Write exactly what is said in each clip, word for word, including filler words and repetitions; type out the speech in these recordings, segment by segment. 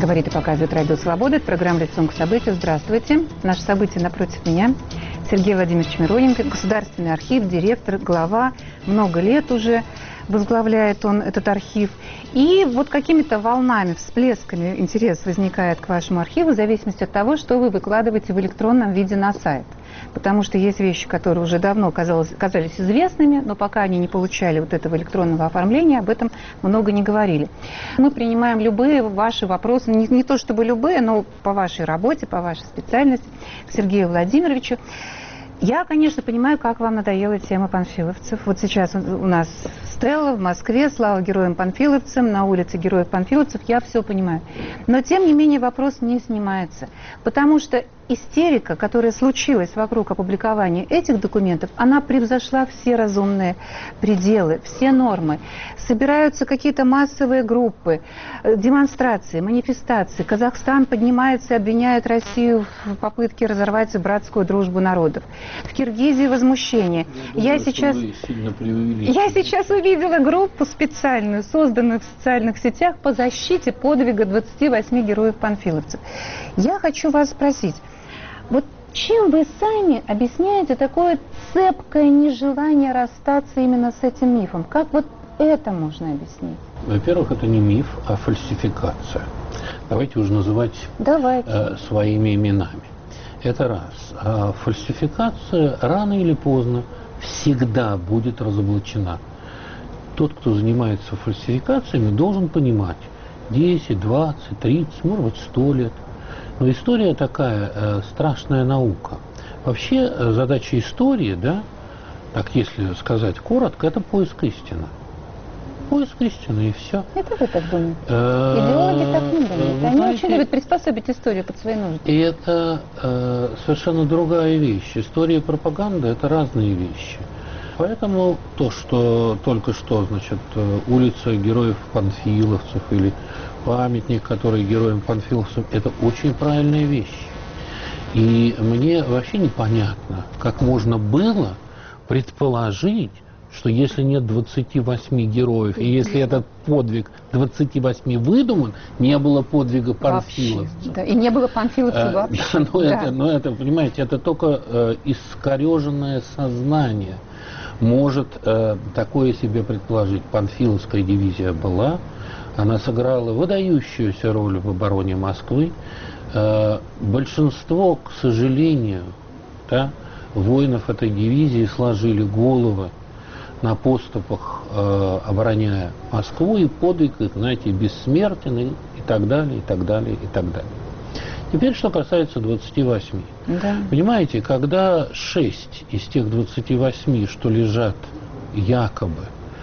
Говорит и показывает Радио Свобода. Это программа «Лицом к событию». Здравствуйте. Наше событие напротив меня. Сергей Владимирович Мироненко, Государственный архив, директор, глава. Много лет уже возглавляет он этот архив. И вот какими-то волнами, всплесками интерес возникает к вашему архиву в зависимости от того, что вы выкладываете в электронном виде на сайт. Потому что есть вещи, которые уже давно казалось, казались известными, но пока они не получали вот этого электронного оформления, об этом много не говорили. Мы принимаем любые ваши вопросы, не, не то чтобы любые, но по вашей работе, по вашей специальности, к Сергею Владимировичу. Я, конечно, понимаю, как вам надоела тема панфиловцев. Вот сейчас у нас Стелла в Москве, слава героям-панфиловцам, на улице героев-панфиловцев, я все понимаю. Но, тем не менее, вопрос не снимается. Потому что истерика, которая случилась вокруг опубликования этих документов, она превзошла все разумные пределы, все нормы. Собираются какие-то массовые группы, демонстрации, манифестации. Казахстан поднимается и обвиняет Россию в попытке разорвать братскую дружбу народов. В Киргизии возмущение. Я, Я, думаю, сейчас... Я сейчас увидела группу специальную, созданную в социальных сетях по защите подвига двадцати восьми героев-панфиловцев. Я хочу вас спросить, вот чем вы сами объясняете такое цепкое нежелание расстаться именно с этим мифом? Как вот это можно объяснить? Во-первых, это не миф, а фальсификация. Давайте уже называть Давайте. Э, своими именами. Это раз. А фальсификация рано или поздно всегда будет разоблачена. Тот, кто занимается фальсификациями, должен понимать десять, двадцать, тридцать, может быть, сто лет. Но история такая э, страшная наука. Вообще э, задача истории, да, так если сказать коротко, это поиск истины. Поиск истины и все. Это вы так думаете? Идеологи так не думают. Они знаете, очень любят приспособить историю под свои нужды. И это э, совершенно другая вещь. История и пропаганда – это разные вещи. Поэтому то, что только что, значит, улица героев-панфиловцев или памятник, который героям-панфиловцам, это очень правильная вещь. И мне вообще непонятно, как можно было предположить, что если нет двадцати восьми героев, и если этот подвиг двадцати восьми выдуман, не было подвига панфиловцев. Да, и не было панфиловцев вообще. Да, но, да. это, но это, понимаете, это только э, искореженное сознание может э, такое себе предположить. Панфиловская дивизия была, она сыграла выдающуюся роль в обороне Москвы. Э, большинство, к сожалению, да, воинов этой дивизии сложили головы на поступах, э, обороняя Москву, и подвиг их, знаете, бессмертен, и, и так далее, и так далее, и так далее. Теперь, что касается двадцати восьми. Да. Понимаете, когда шесть из тех двадцати восьми, что лежат якобы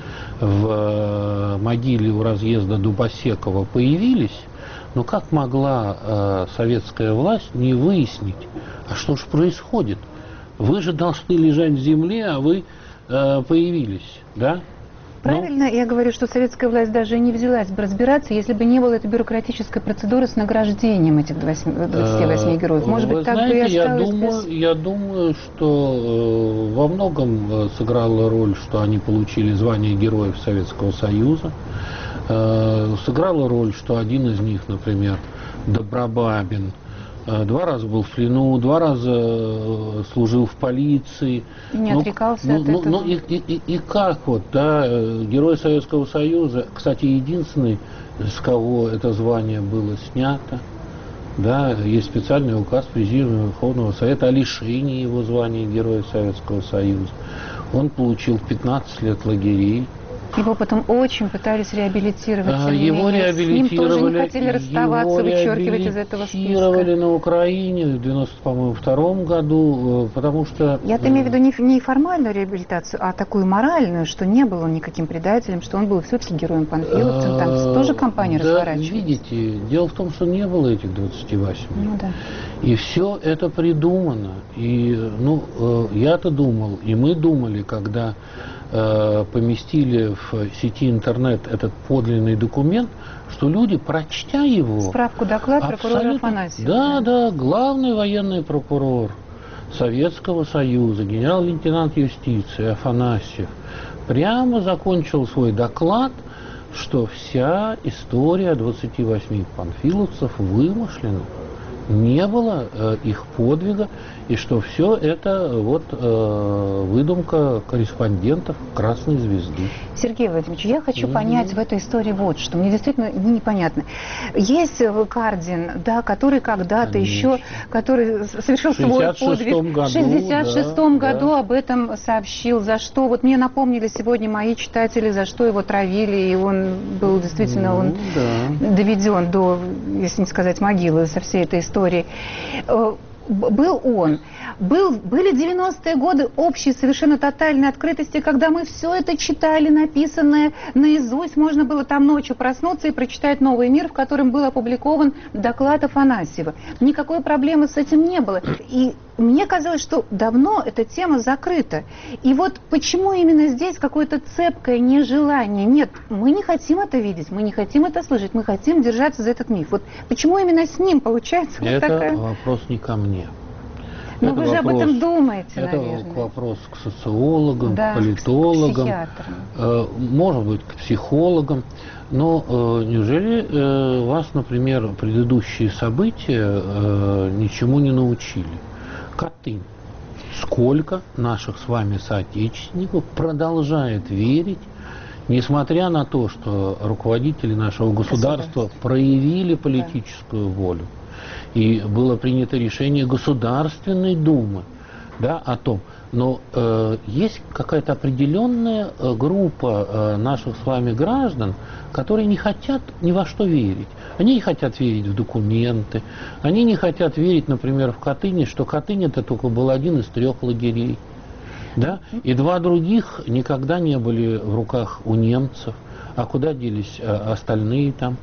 в э, могиле у разъезда Дубосекова, появились, ну как могла э, советская власть не выяснить, а что же происходит? Вы же должны лежать в земле, а вы э, появились, да? Правильно, ну, я говорю, что советская власть даже не взялась бы разбираться, если бы не было этой бюрократической процедуры с награждением этих двадцати восьми героев. Может быть, так знаете, бы и осталось я думаю, без... я думаю, что э, во многом сыграла роль, что они получили звание Героев Советского Союза. Э, сыграла роль, что один из них, например, Добробабин, два раза был в плену, два раза служил в полиции. И не отрекался ну, от ну, этого. Ну, и, и, и как вот, да, Герой Советского Союза, кстати, единственный, с кого это звание было снято, да, есть специальный указ Президиума Верховного Совета о лишении его звания Героя Советского Союза. Он получил пятнадцать лет лагерей. Его потом очень пытались реабилитировать. А, его менее. реабилитировали. С ним тоже не хотели расставаться, вычеркивать из этого списка. Реабилитировали на Украине в девяносто втором году, потому что... Я-то имею в виду не, не формальную реабилитацию, а такую моральную, что не был он никаким предателем, что он был все-таки героем-панфиловцем. Там тоже компания да, разворачивалась. Видите, дело в том, что не было этих двадцати восьми. Ну, да. И все это придумано. И, ну, я-то думал, и мы думали, когда поместили в сети интернет этот подлинный документ, что люди, прочтя его... Справку, доклад прокурора Афанасьева. Да, да, главный военный прокурор Советского Союза, генерал-лейтенант юстиции Афанасьев, прямо закончил свой доклад что вся история двадцати восьми панфиловцев вымышлена. Не было э, их подвига, и что все это вот э, выдумка корреспондентов Красной Звезды. Сергей Владимирович, я хочу Mm-hmm. понять в этой истории вот что. Мне действительно непонятно. Есть Кардин, да, который когда-то еще, который совершил свой подвиг. Году, в шестьдесят шестом да, году да. об этом сообщил. За что? Вот мне напомнили сегодня мои читатели, за что его травили, и он был действительно Ну, он да. доведен до, если не сказать, могилы со всей этой истории. Был он. Был, были девяностые годы общей совершенно тотальной открытости, когда мы все это читали, написанное наизусть. Можно было там ночью проснуться и прочитать «Новый мир», в котором был опубликован доклад Афанасьева. Никакой проблемы с этим не было. И мне казалось, что давно эта тема закрыта. И вот почему именно здесь какое-то цепкое нежелание? Нет, мы не хотим это видеть, мы не хотим это слышать, мы хотим держаться за этот миф. Вот почему именно с ним получается вот это такая... вопрос не ко мне. Но это вы же вопрос, об этом думаете, это наверное. вопрос к социологам, да, к политологам, к э, может быть, к психологам. Но э, неужели э, вас, например, предыдущие события э, ничему не научили? Катынь. Сколько наших с вами соотечественников продолжает верить, несмотря на то, что руководители нашего государства проявили политическую да. волю, и было принято решение Государственной Думы, да, о том, но э, есть какая-то определенная э, группа э, наших с вами граждан, которые не хотят ни во что верить. Они не хотят верить в документы, они не хотят верить, например, в Катынь, что Катынь это только был один из трех лагерей. Да? И два других никогда не были в руках у немцев. А куда делись э, остальные там?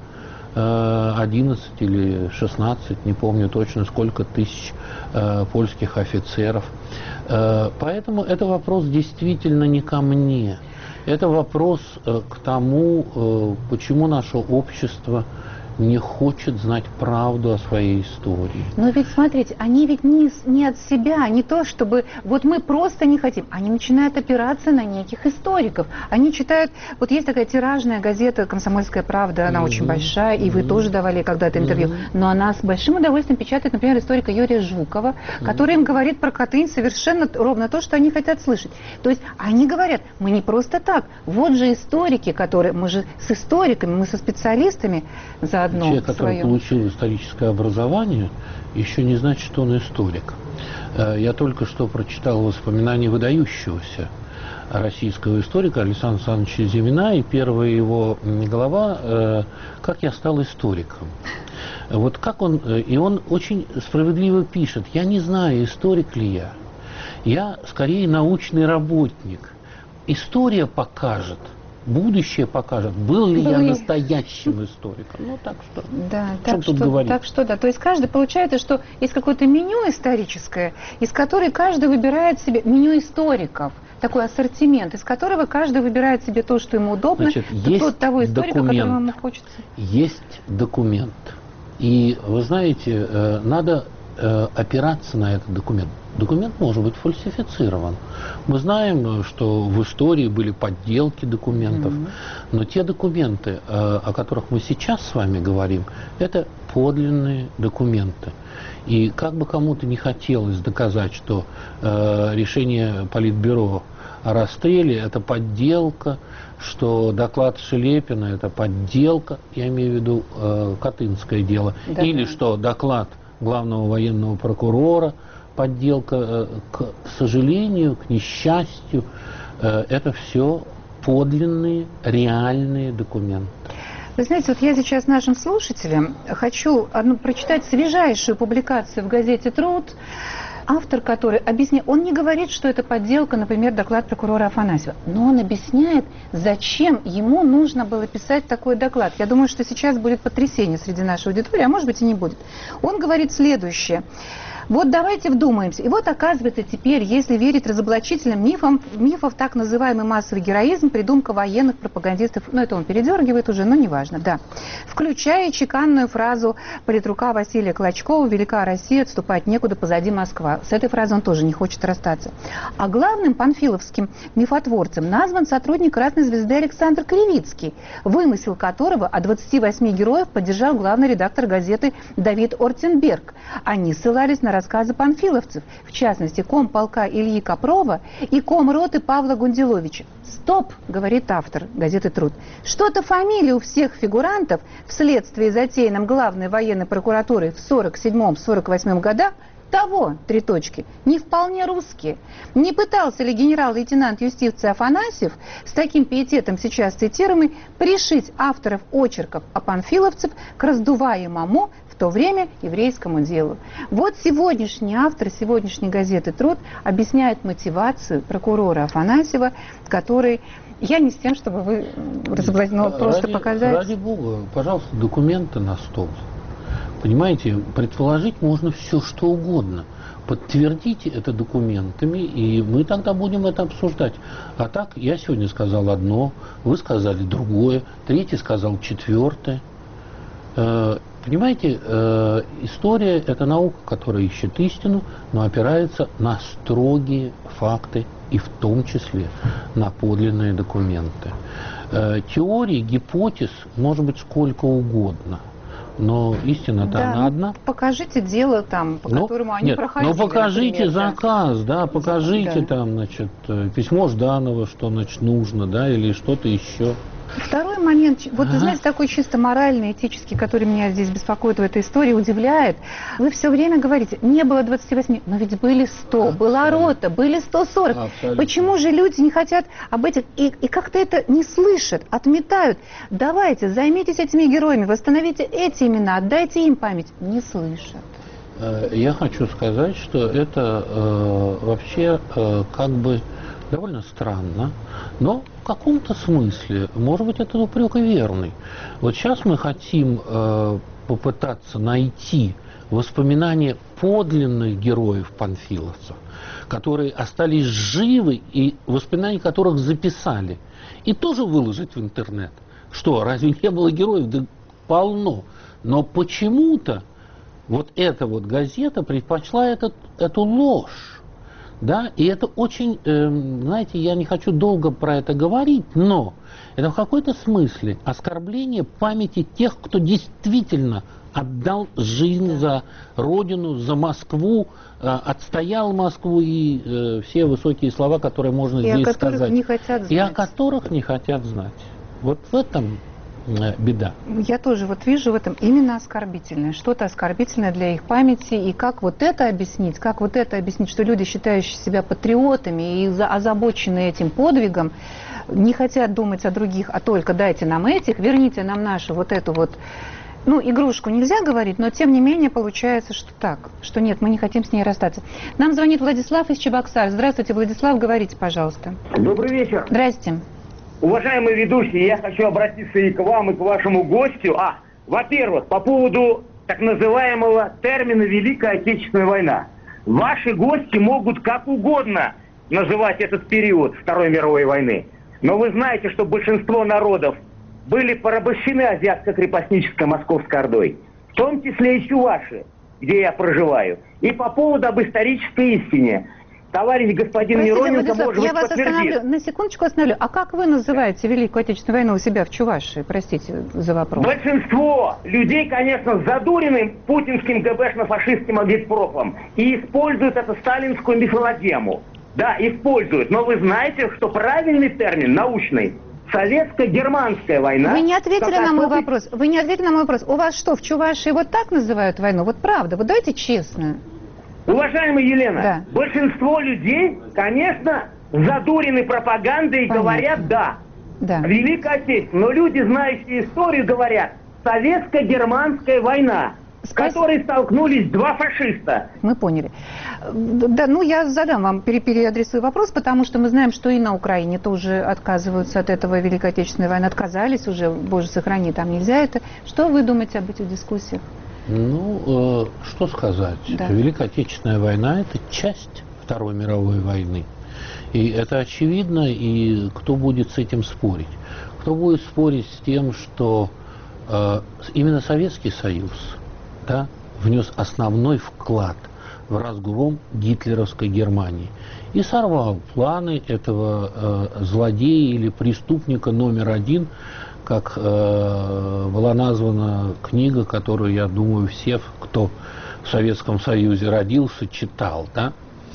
одиннадцать или шестнадцать, не помню точно, сколько тысяч э, польских офицеров. Э, поэтому это вопрос действительно не ко мне. Это вопрос э, к тому, э, почему наше общество не хочет знать правду о своей истории. Но ведь, смотрите, они ведь не, не от себя, не то, чтобы... Вот мы просто не хотим. Они начинают опираться на неких историков. Они читают... Вот есть такая тиражная газета «Комсомольская правда», она mm-hmm. очень большая, и вы mm-hmm. тоже давали когда-то интервью. Mm-hmm. Но она с большим удовольствием печатает, например, историка Юрия Жукова, mm-hmm. который им говорит про Катынь совершенно ровно то, что они хотят слышать. То есть они говорят, мы не просто так. Вот же историки, которые... Мы же с историками, мы со специалистами заодно. Человек, который получил историческое образование, еще не значит, что он историк. Я только что прочитал воспоминания выдающегося российского историка Александра Александровича Зимина, и первая его глава «Как я стал историком». Вот как он, и он очень справедливо пишет: я не знаю, историк ли я, я скорее научный работник. История покажет, будущее покажет, был ли был я ли... настоящим историком. Ну, так что, да, так что, тут так что, да. То есть каждый, получается, что есть какое-то меню историческое, из которого каждый выбирает себе, меню историков, такой ассортимент, из которого каждый выбирает себе то, что ему удобно, Значит, есть тот, того историка, документ, которому ему хочется. Есть документ. И, вы знаете, надо опираться на этот документ. Документ может быть фальсифицирован. Мы знаем, что в истории были подделки документов, mm-hmm. но те документы, о которых мы сейчас с вами говорим, это подлинные документы. И как бы кому-то не хотелось доказать, что решение Политбюро о расстреле – это подделка, что доклад Шелепина – это подделка, я имею в виду Катынское дело, да, или да. что доклад главного военного прокурора подделка, к сожалению, к несчастью, это все подлинные, реальные документы. Вы знаете, вот я сейчас нашим слушателям хочу одну, прочитать свежайшую публикацию в газете «Труд», автор которой объясняет, он не говорит, что это подделка, например, доклад прокурора Афанасьева, но он объясняет, зачем ему нужно было писать такой доклад. Я думаю, что сейчас будет потрясение среди нашей аудитории, а может быть и не будет. Он говорит следующее. Вот давайте вдумаемся. И вот оказывается теперь, если верить разоблачительным мифам, мифов так называемый массовый героизм, придумка военных пропагандистов, ну это он передергивает уже, но неважно, да. Включая чеканную фразу политрука Василия Клочкова «Велика Россия, отступать некуда, позади Москва». С этой фразой он тоже не хочет расстаться. А главным панфиловским мифотворцем назван сотрудник «Красной звезды» Александр Кривицкий, вымысел которого о двадцати восьми героев поддержал главный редактор газеты Давид Ортенберг. Они ссылались на рассказы панфиловцев, в частности, комполка Ильи Копрова и комроты Павла Гунделовича. «Стоп», — говорит автор газеты «Труд». Что-то фамилии у всех фигурантов вследствие затеянном главной военной прокуратурой в сорок седьмом — сорок восьмом годах того, три точки, не вполне русские. Не пытался ли генерал-лейтенант юстиции Афанасьев с таким пиететом, сейчас цитируемый, пришить авторов очерков о панфиловцев к раздуваемому в то время еврейскому делу? Вот сегодняшний автор сегодняшней газеты «Труд» объясняет мотивацию прокурора Афанасьева, который... Я не с тем, чтобы вы разоблачили, но просто ради, показать... Ради бога, пожалуйста, документы на стол. Понимаете, предположить можно все, что угодно. Подтвердите это документами, и мы тогда будем это обсуждать. А так, я сегодня сказал одно, вы сказали другое, третий сказал четвертое. Понимаете, история – это наука, которая ищет истину, но опирается на строгие факты, и в том числе на подлинные документы. Теорий, гипотез может быть сколько угодно. Но истина-то да, она одна. Покажите дело там, по ну, которому они нет, проходили. Ну покажите например, заказ, да, покажите да. там, значит, письмо Жданова, что, значит, нужно, да, или что-то еще. Второй момент, вот, ага. знаете, такой чисто моральный, этический, который меня здесь беспокоит в этой истории, удивляет. Вы все время говорите, не было двадцати восьми, но ведь были сто, абсолютно. Была рота, были сто сорок. Абсолютно. Почему же люди не хотят об этих, и, и как-то это не слышат, отметают? Давайте, займитесь этими героями, восстановите эти имена, отдайте им память. Не слышат. Я хочу сказать, что это э, вообще э, как бы довольно странно, но в каком-то смысле, может быть, это упрек и верный. Вот сейчас мы хотим э, попытаться найти воспоминания подлинных героев панфиловцев, которые остались живы и воспоминания которых записали, и тоже выложить в интернет. Что, разве не было героев? Да полно. Но почему-то вот эта вот газета предпочла этот, эту ложь. Да, и это очень, э, знаете, я не хочу долго про это говорить, но это в какой-то смысле оскорбление памяти тех, кто действительно отдал жизнь за Родину, за Москву, э, отстоял Москву и э, все высокие слова, которые можно и здесь о которых сказать. Не хотят знать. И о которых не хотят знать. Вот в этом беда. Я тоже вот вижу в этом именно оскорбительное, что-то оскорбительное для их памяти, и как вот это объяснить, как вот это объяснить, что люди, считающие себя патриотами и озабоченные этим подвигом, не хотят думать о других, а только дайте нам этих, верните нам нашу вот эту вот, ну, игрушку нельзя говорить, но тем не менее получается, что так, что нет, мы не хотим с ней расстаться. Нам звонит Владислав из Чебоксар. Здравствуйте, Владислав, говорите, пожалуйста. Добрый вечер. Здрасте. Уважаемые ведущие, я хочу обратиться и к вам, и к вашему гостю. А, во-первых, по поводу так называемого термина «Великая Отечественная война». Ваши гости могут как угодно называть этот период Второй мировой войны. Но вы знаете, что большинство народов были порабощены азиатско-крепостнической Московской Ордой. В том числе и чуваши, где я проживаю. И по поводу об исторической истине. Товарищ господин Простите, Мироненко, Владислав, может быть, я вас подтвердит. остановлю, на секундочку остановлю. А как вы называете Великую Отечественную войну у себя в Чувашии? Простите за вопрос. Большинство людей, конечно, задурены путинским ГБшно-фашистским агитпропом и используют эту сталинскую мифологему. Да, используют. Но вы знаете, что правильный термин, научный, советско-германская война. Вы не ответили как на мой особый... вопрос. Вы не ответили на мой вопрос. У вас что, в Чувашии вот так называют войну? Вот правда, вот давайте честно. Уважаемая Елена, да. Большинство людей, конечно, задурены пропагандой и Понятно. Говорят «да». Да. Великая Отечественная. Но люди, знающие историю, говорят «советско-германская война», с которой столкнулись два фашиста. Мы поняли. Да, ну я задам вам, переадресую вопрос, потому что мы знаем, что и на Украине тоже отказываются от этого Великой Отечественной войны. Отказались уже, боже сохрани, там нельзя это. Что вы думаете об этих дискуссиях? Ну, э, что сказать? Да. Великая Отечественная война – это часть Второй мировой войны. И это очевидно, и кто будет с этим спорить? Кто будет спорить с тем, что э, именно Советский Союз, да, внес основной вклад в разгром гитлеровской Германии и сорвал планы этого э, злодея или преступника номер один, как э, была названа книга, которую, я думаю, все, кто в Советском Союзе родился, читал. Да?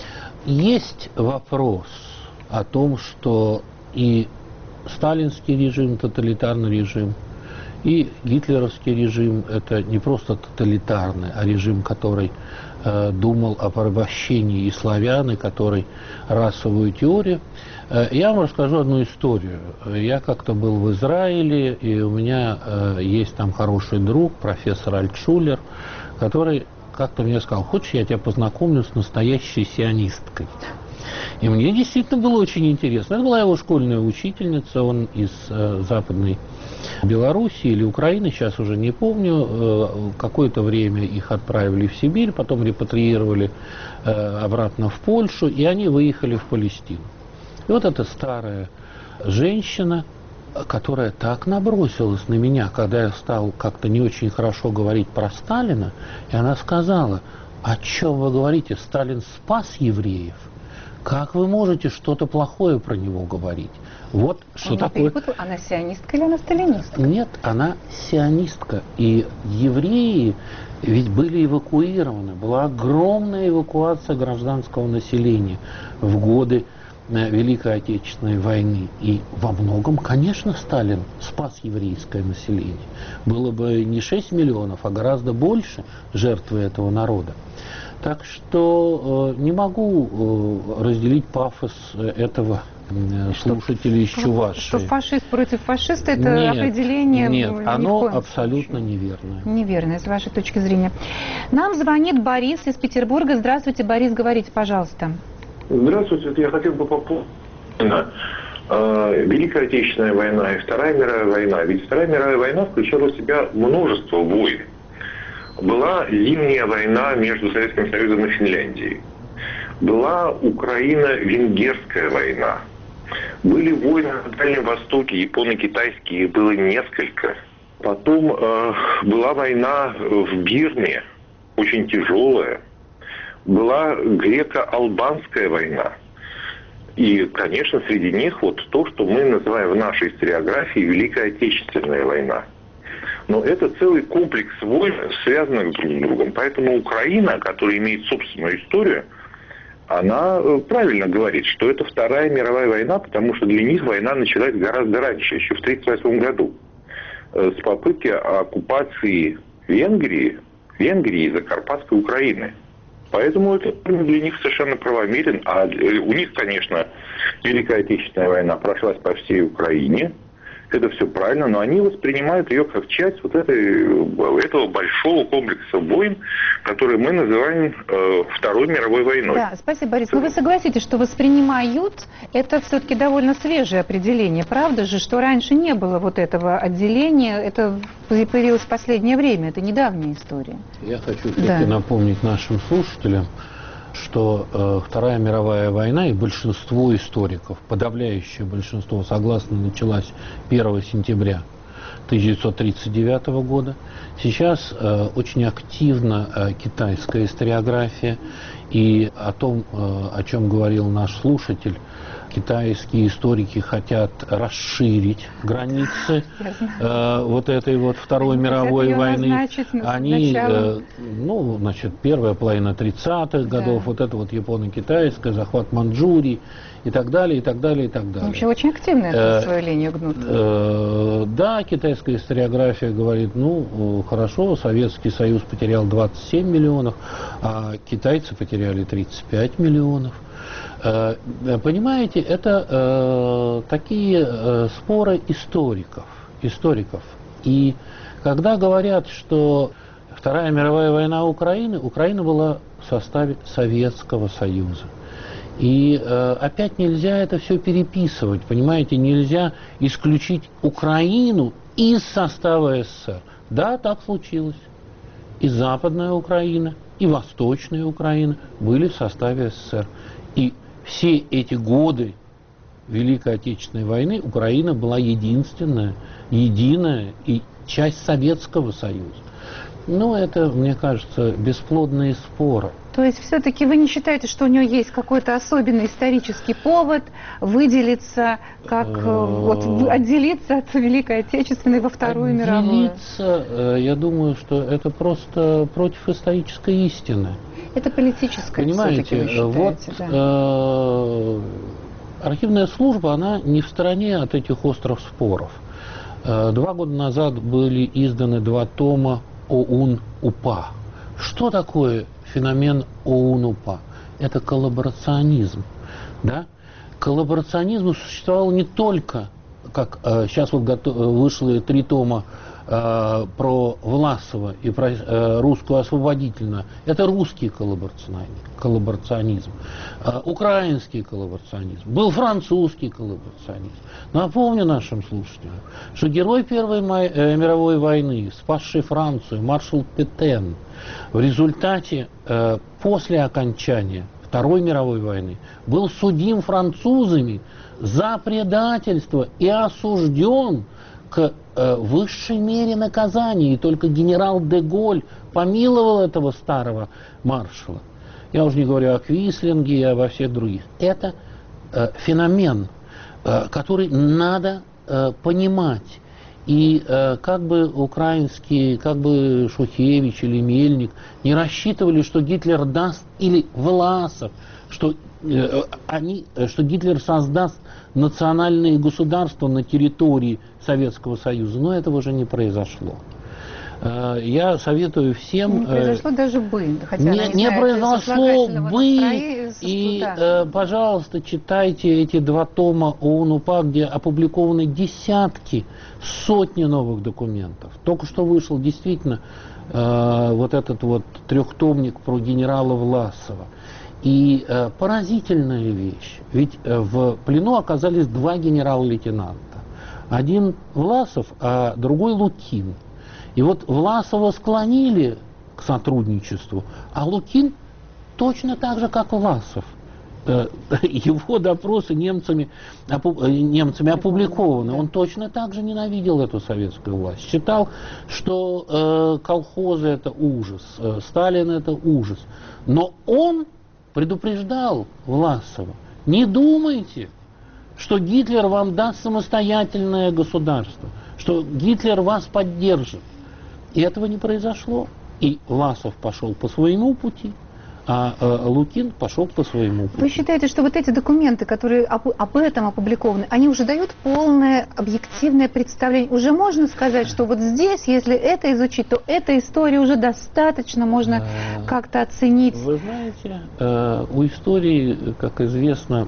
Есть вопрос о том, что и сталинский режим, тоталитарный режим, и гитлеровский режим – это не просто тоталитарный, а режим, который э, думал о порабощении и славян, и который расовую теорию. Э, я вам расскажу одну историю. Я как-то был в Израиле, и у меня э, есть там хороший друг, профессор Альтшулер, который как-то мне сказал: хочешь, я тебя познакомлю с настоящей сионисткой? И мне действительно было очень интересно. Это была его школьная учительница, он из э, Западной Белоруссии или Украины, сейчас уже не помню. Э, какое-то время их отправили в Сибирь, потом репатриировали э, обратно в Польшу, и они выехали в Палестину. И вот эта старая женщина, которая так набросилась на меня, когда я стал как-то не очень хорошо говорить про Сталина, и она сказала: о чем вы говорите, Сталин спас евреев? Как вы можете что-то плохое про него говорить? Вот что Он такое. перепутал. Она сионистка или она сталинистка? Нет, она сионистка. И евреи ведь были эвакуированы. Была огромная эвакуация гражданского населения в годы Великой Отечественной войны. И во многом, конечно, Сталин спас еврейское население. Было бы не шесть миллионов, а гораздо больше жертвы этого народа. Так что э, не могу э, разделить пафос этого э, слушателя из Чувашии. Что фашист против фашиста – это нет, определение Нет, ни оно в коем абсолютно случае неверное. Неверное, с вашей точки зрения. Нам звонит Борис из Петербурга. Здравствуйте, Борис, говорите, пожалуйста. Здравствуйте, я хотел бы по поводу э, Великая Отечественная война и Вторая мировая война. Ведь Вторая мировая война включала в себя множество войн. Была зимняя война между Советским Союзом и Финляндией. Была Украино-Венгерская война. Были войны на Дальнем Востоке, японо-китайские, их было несколько. Потом э, была война в Бирме, очень тяжелая. Была греко-албанская война. И, конечно, среди них вот то, что мы называем в нашей историографии Великая Отечественная война. Но это целый комплекс войн, связанных друг с другом. Поэтому Украина, которая имеет собственную историю, она правильно говорит, что это Вторая мировая война, потому что для них война началась гораздо раньше, еще в тысяча девятьсот тридцать восьмом году, с попытки оккупации Венгрии, Венгрии и Закарпатской Украины. Поэтому это для них совершенно правомерен. А у них, конечно, Великая Отечественная война прошлась по всей Украине. Это все правильно, но они воспринимают ее как часть вот этой, этого большого комплекса войн, который мы называем э, Второй мировой войной. Да, спасибо, Борис. Но вы согласитесь, что воспринимают – это все-таки довольно свежее определение. Правда же, что раньше не было вот этого отделения, это появилось в последнее время, это недавняя история. Я хочу все-таки Да. напомнить нашим слушателям, что э, Вторая мировая война и большинство историков, подавляющее большинство, согласно, началась первого сентября тысяча девятьсот тридцать девятого года. Сейчас э, очень активна э, китайская историография, и о том, э, о чем говорил наш слушатель, китайские историки хотят расширить границы э, вот этой вот Второй Они мировой хотят ее войны. назначить на- Они, началом. э, ну, значит, первая половина тридцатых Да. годов, вот это вот японо-китайская, захват Манчжурии и так далее, и так далее, и так далее. Вообще очень активно эту Э, свою линию гнут. Э, Да, китайская историография говорит, ну, э, хорошо, Советский Союз потерял двадцать семь миллионов, а китайцы потеряли тридцать пять миллионов. Э, Понимаете, это э, такие э, споры историков, историков. И когда говорят, что Вторая мировая война Украины, Украина была в составе Советского Союза. И э, опять нельзя это все переписывать, понимаете, нельзя исключить Украину из состава СССР. Да, так случилось. и Западная Украина, и Восточная Украина были в составе СССР. И все эти годы Великой Отечественной войны Украина была единственная, единая и часть Советского Союза. Ну, это, мне кажется, бесплодные споры. То есть все-таки вы не считаете, что у нее есть какой-то особенный исторический повод выделиться, как вот, отделиться от Великой Отечественной во Вторую мировую? Отделиться, я думаю, что это просто против исторической истины. Это политическое, понимаете, вы считаете, вот да. э, архивная служба, она не в стороне от этих острых споров. Э, два года назад были изданы два тома ОУН-УПА. Что такое феномен ОУН-УПА? Это коллаборационизм. Да? Коллаборационизм существовал не только, как э, сейчас вот готов, вышло три тома э, про Власова и про э, русскую освободительную. Это русский коллаборационизм, коллаборационизм э, украинский коллаборационизм, был французский коллаборационизм. Напомню нашим слушателям, что герой Первой май, э, мировой войны, спасший Францию, маршал Петен, в результате, э, после окончания Второй мировой войны, был судим французами за предательство и осужден к э, высшей мере наказания. И только генерал де Голь помиловал этого старого маршала. Я уже не говорю о Квислинге и обо всех других. Это э, феномен, э, который надо э, понимать. И э, как бы украинские, как бы Шухевич или Мельник не рассчитывали, что Гитлер даст, или Власов, что, э, они, что Гитлер создаст национальные государства на территории Советского Союза, но этого уже не произошло. Э, я советую всем... Не произошло э, даже бы. Хотя не не, не знает, произошло бы. И, да. э, пожалуйста, читайте эти два тома ОУН-УПА, где опубликованы десятки, сотни новых документов. Только что вышел действительно э, вот этот вот трехтомник про генерала Власова. И э, поразительная вещь. Ведь э, в плену оказались два генерал-лейтенанта. Один Власов, а другой Лукин. И вот Власова склонили к сотрудничеству, а Лукин точно так же, как Власов. Его допросы немцами, немцами опубликованы. Он точно так же ненавидел эту советскую власть. Считал, что э, колхозы это ужас, э, Сталин это ужас. Но он предупреждал Власова: не думайте, что Гитлер вам даст самостоятельное государство, что Гитлер вас поддержит. И этого не произошло. И Власов пошел по своему пути, а э, Лукин пошел по своему пути. Вы считаете, что вот эти документы, которые об, об этом опубликованы, они уже дают полное объективное представление? Уже можно сказать, что вот здесь, если это изучить, то эта история уже достаточно, можно э, как-то оценить? Вы знаете, э, у истории, как известно,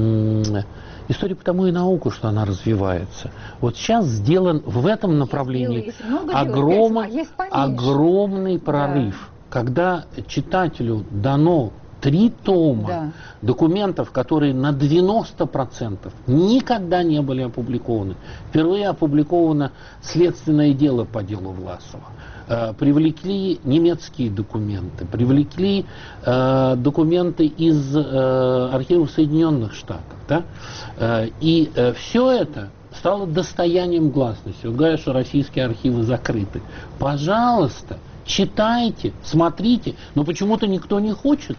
э, история потому и наука, что она развивается. Вот сейчас сделан в этом направлении есть много огром... дел, есть огромный прорыв. Да. Когда читателю дано три тома да. документов, которые на девяносто процентов никогда не были опубликованы. Впервые опубликовано следственное дело по делу Власова. Э, привлекли немецкие документы, привлекли э, документы из э, архивов Соединенных Штатов. Да? Э, и э, все это стало достоянием гласности. Вот говорят, что российские архивы закрыты. Пожалуйста, читайте, смотрите, но почему-то никто не хочет.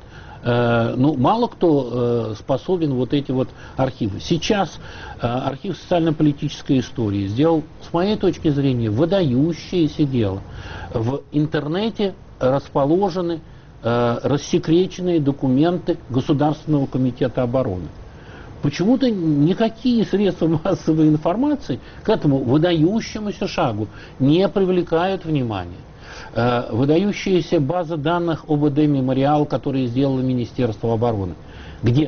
Э, ну, мало кто э, способен вот эти вот архивы. Сейчас э, архив социально-политической истории сделал, с моей точки зрения, выдающееся дело. В интернете расположены э, рассекреченные документы Государственного комитета обороны. Почему-то никакие средства массовой информации к этому выдающемуся шагу не привлекают внимания. Выдающаяся база данных ОБД «Мемориал», которую сделало Министерство обороны, где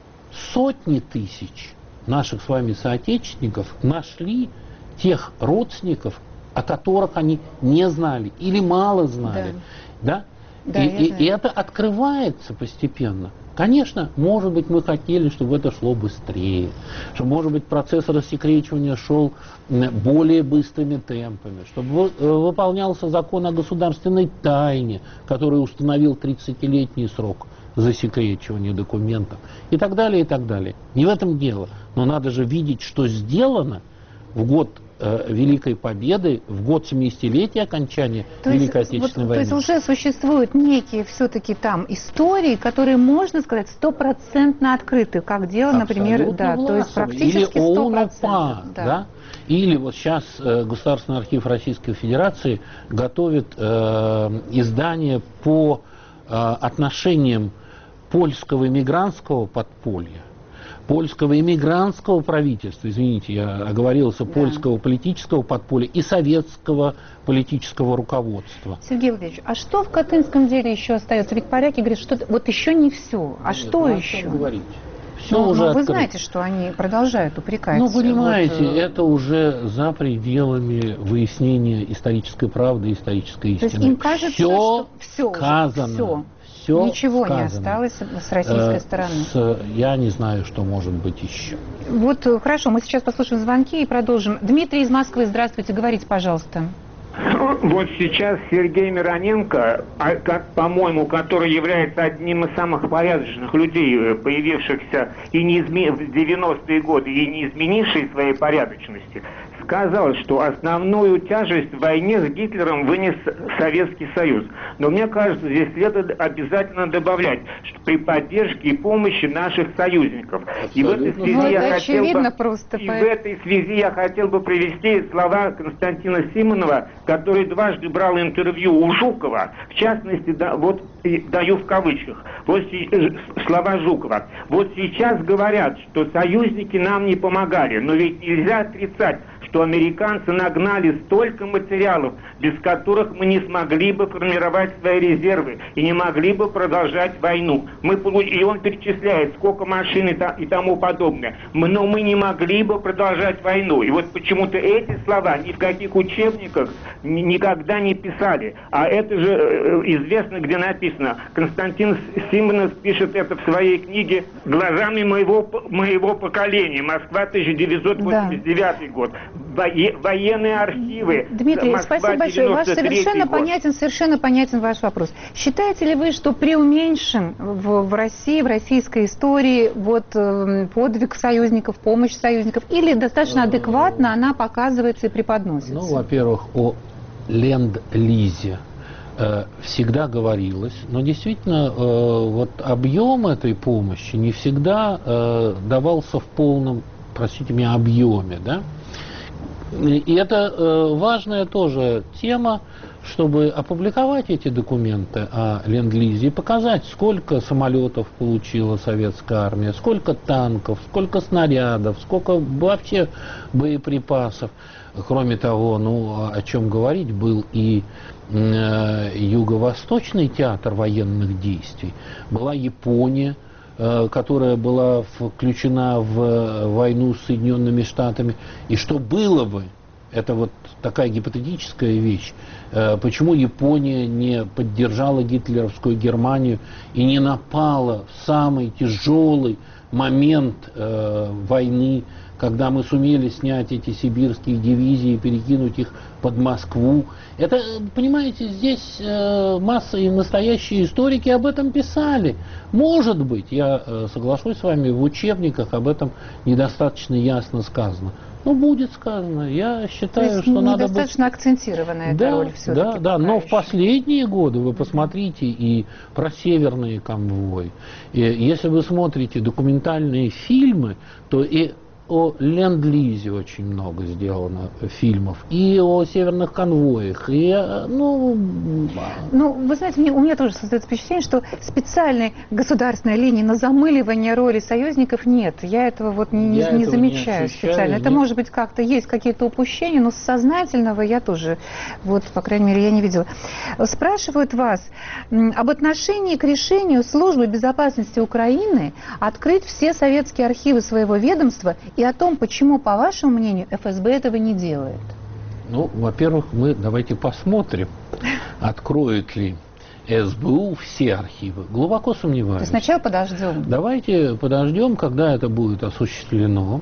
сотни тысяч наших с вами соотечественников нашли тех родственников, о которых они не знали или мало знали. Да. Да? Да, и, и, и это открывается постепенно. Конечно, может быть, мы хотели, чтобы это шло быстрее, чтобы, может быть, процесс рассекречивания шел более быстрыми темпами, чтобы выполнялся закон о государственной тайне, который установил тридцатилетний срок засекречивания документов и так далее, и так далее. Не в этом дело, но надо же видеть, что сделано в год э, Великой Победы, в год семидесятилетия окончания то Великой есть, Отечественной вот, войны. То есть уже существуют некие все-таки там истории, которые, можно сказать, стопроцентно открыты, как дело, например, Абсолютно да, то есть власовый. практически Или сто ОУН-УПА, процентов. да. Да. Или вот сейчас э, Государственный архив Российской Федерации готовит э, издание по э, отношениям польского иммигрантского подполья, польского иммигрантского правительства, извините, я оговорился, да. Польского политического подполья и советского политического руководства. Сергей Владимирович, а что в Катынском деле еще остается? Ведь поляки говорят, что вот еще не все. А Нет, что ну, еще? Говорить? Все но, уже но вы открыто. Знаете, что они продолжают упрекать. Ну, понимаете, вот, это уже за пределами выяснения исторической правды и исторической истины. То есть им кажется, все что все сказано. Все. Все Ничего сказано. не осталось с российской э, стороны. С, я не знаю, что может быть еще. Вот, хорошо, мы сейчас послушаем звонки и продолжим. Дмитрий из Москвы, здравствуйте, говорите, пожалуйста. Вот сейчас Сергей Мироненко, как, по-моему, который является одним из самых порядочных людей, появившихся и не изме... в девяностые годы и не изменивший своей порядочности, сказал, что основную тяжесть в войне с Гитлером вынес Советский Союз. Но мне кажется, здесь следует обязательно добавлять, что при поддержке и помощи наших союзников. И в этой связи ну, я хотел бы, просто, и по... в этой связи я хотел бы привести слова Константина Симонова, который дважды брал интервью у Жукова. В частности, да, вот даю в кавычках, вот слова Жукова. Вот сейчас говорят, что союзники нам не помогали, но ведь нельзя отрицать, что американцы нагнали столько материалов, без которых мы не смогли бы формировать свои резервы и не могли бы продолжать войну. Мы, и он перечисляет, сколько машин и тому подобное. Но мы не могли бы продолжать войну. И вот почему-то эти слова ни в каких учебниках никогда не писали. А это же известно, где написано. Константин Симонов пишет это в своей книге «Глазами моего, моего поколения. Москва, тысяча девятьсот восемьдесят девятый год». Военные архивы. Дмитрий, Москва, спасибо большое. Ваш совершенно год. понятен, совершенно понятен ваш вопрос. Считаете ли вы, что преуменьшен в, в России, в российской истории вот э, подвиг союзников, помощь союзников, или достаточно адекватно она показывается и преподносится? Ну, во-первых, о ленд-лизе э, всегда говорилось, но действительно э, вот объем этой помощи не всегда э, давался в полном, простите меня, объеме, да? И это э, важная тоже тема, чтобы опубликовать эти документы о ленд-лизе и показать, сколько самолетов получила советская армия, сколько танков, сколько снарядов, сколько вообще боеприпасов. Кроме того, ну, о чем говорить, был и э, Юго-Восточный театр военных действий, была Япония, которая была включена в войну с Соединенными Штатами. И что было бы, это вот такая гипотетическая вещь, почему Япония не поддержала гитлеровскую Германию и не напала в самый тяжелый момент войны, когда мы сумели снять эти сибирские дивизии и перекинуть их под Москву. Это, понимаете, здесь э, масса и настоящие историки об этом писали. Может быть, я э, соглашусь с вами, в учебниках об этом недостаточно ясно сказано. Но будет сказано. Я считаю, То есть что надо быть... недостаточно акцентированная эта да, роль все-таки. Да, да, но в последние годы вы посмотрите и про северные конвои. И если вы смотрите документальные фильмы, то и о ленд-лизе очень много сделано фильмов, и о северных конвоях, и, ну... Ну, вы знаете, мне, у меня тоже создается впечатление, что специальной государственной линии на замыливание роли союзников нет. Я этого вот не, не, не замечаю не специально. Это, нет. Может быть, как-то есть какие-то упущения, но сознательного я тоже, вот, по крайней мере, я не видела. Спрашивают вас об отношении к решению Службы безопасности Украины открыть все советские архивы своего ведомства и о том, почему, по вашему мнению, эф эс бэ этого не делает. Ну, во-первых, мы давайте посмотрим, откроют ли эс бэ у все архивы? Глубоко сомневаюсь. То есть сначала подождем. Давайте подождем, когда это будет осуществлено.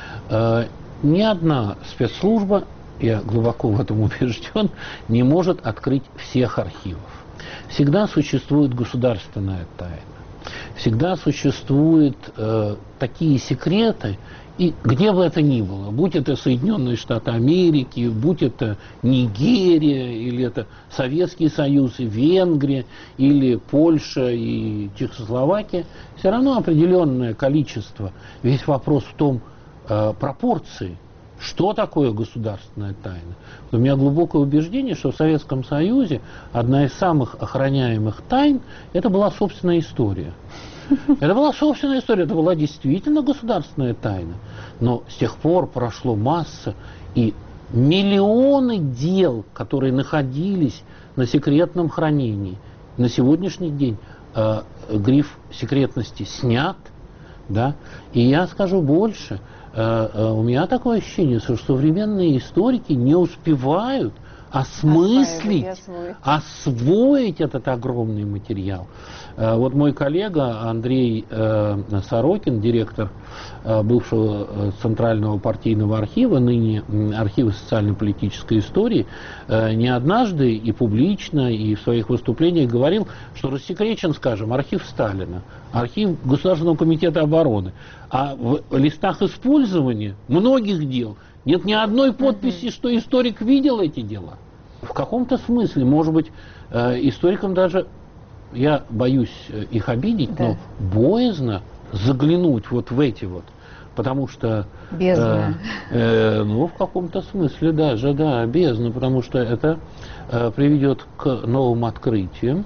Ни одна спецслужба, я глубоко в этом убежден, не может открыть всех архивов. Всегда существует государственная тайна. Всегда существуют э, такие секреты, и где бы это ни было, будь это Соединенные Штаты Америки, будь это Нигерия, или это Советский Союз и Венгрия, или Польша и Чехословакия, все равно определенное количество. Весь вопрос в том, э, пропорции, что такое государственная тайна. У меня глубокое убеждение, что в Советском Союзе одна из самых охраняемых тайн – это была собственная история. Это была собственная история, это была действительно государственная тайна. Но с тех пор прошло масса, и миллионы дел, которые находились на секретном хранении. На сегодняшний день э, гриф секретности снят, да? И я скажу больше, э, э, у меня такое ощущение, что современные историки не успевают осмыслить, освоить, освоить этот огромный материал. Вот мой коллега Андрей э, Сорокин, директор э, бывшего Центрального партийного архива, ныне архива социально-политической истории, э, не однажды и публично, и в своих выступлениях говорил, что рассекречен, скажем, архив Сталина, архив Государственного комитета обороны, а в листах использования многих дел нет ни одной подписи, что историк видел эти дела. В каком-то смысле, может быть, э, историкам даже, я боюсь их обидеть, да, но боязно заглянуть вот в эти вот, потому что... Бездна. Э, э, ну, в каком-то смысле даже, да, бездна, потому что это э, приведет к новым открытиям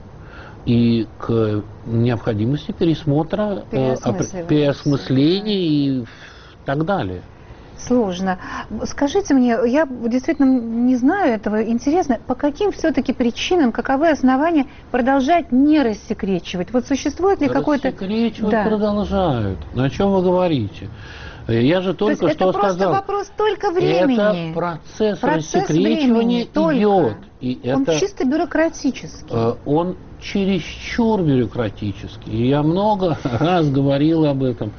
и к необходимости пересмотра, э, переосмысления и так далее. Сложно. Скажите мне, я действительно не знаю этого, интересно, по каким все-таки причинам, каковы основания продолжать не рассекречивать? Вот существует ли какой-то... Рассекречивать, да, продолжают. На чем вы говорите? Я же только То что это просто сказал. Вопрос только времени. Это процесс, процесс времени, рассекречивания идет. И он это, чисто бюрократический. Он чересчур бюрократический. И я много раз говорил об этом.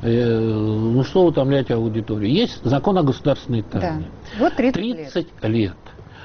Ну что утомлять аудиторию? Есть закон о государственной тайне. Да. Вот тридцать, тридцать лет.